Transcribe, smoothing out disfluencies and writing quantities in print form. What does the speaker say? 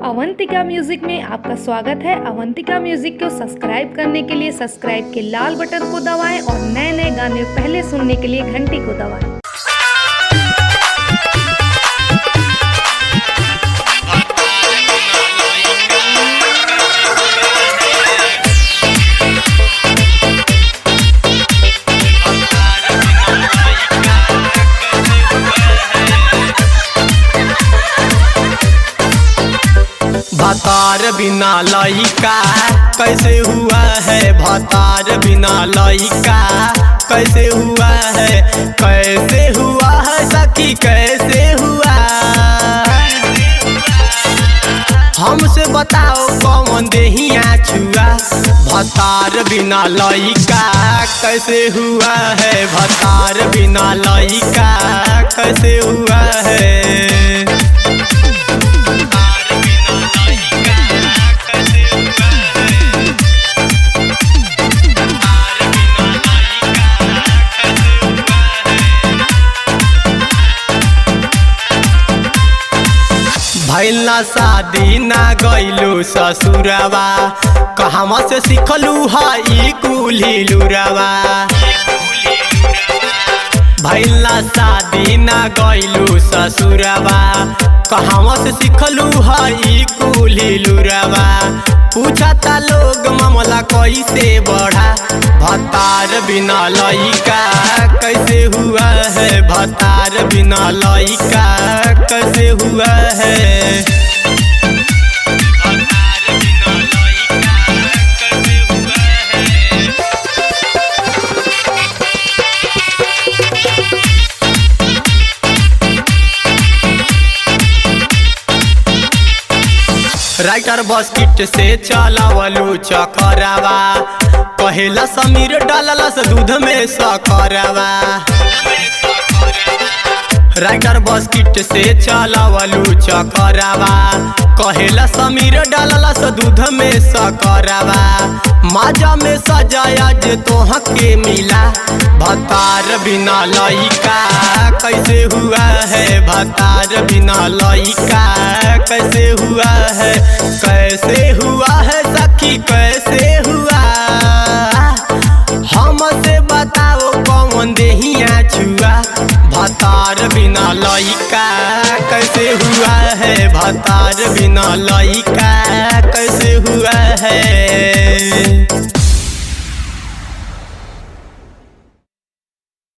Avantika music में आपका स्वागत है। अवंतिका म्यूजिक को सब्सक्राइब करने के लिए सब्सक्राइब के लाल बटन को दबाएं और नए नए गाने पहले सुनने के लिए घंटी को दबाएं। भतार बिना लइका कैसे हुआ है, भतार बिना लइका कैसे हुआ है, कैसे हुआ है सखी कैसे हुआ। हमसे बताओ कौन देहिया छुआ, भतार बिना लइका कैसे हुआ है, भतार बिना लइका कैसे हुआ है। भइल ना शादी ना गइलू ससुरवा, कहवा से सिखलू हई कुली लुरवा। भइल ना शादी ना गइलू ससुरवा, कहवा से सिखलू हई कुली लुरवा। पूछता लोग मामला कैसे बढ़ा, भतार बिना लइका कैसे हुआ है, भतार बिना लइका कैसे हुआ है। राइटर बस्किट से चलावलू चकरावा, कहेला समीर डाललस दूध में सकरावा। राइटर बस्किट से चलावलू चकरावा, कहेला समीर डाललस दूध में सकरावा। माजा में सजाया जे तोह के मिला, भतार बिना लइका कैसे हुआ है, भतार बिना लइका कैसे हुआ है, कैसे हुआ है सखी कैसे हुआ। हमसे बताओ कौन देहिया छुआ, भतार बिना लइका कैसे हुआ है, भतार बिना लइका कैसे हुआ है।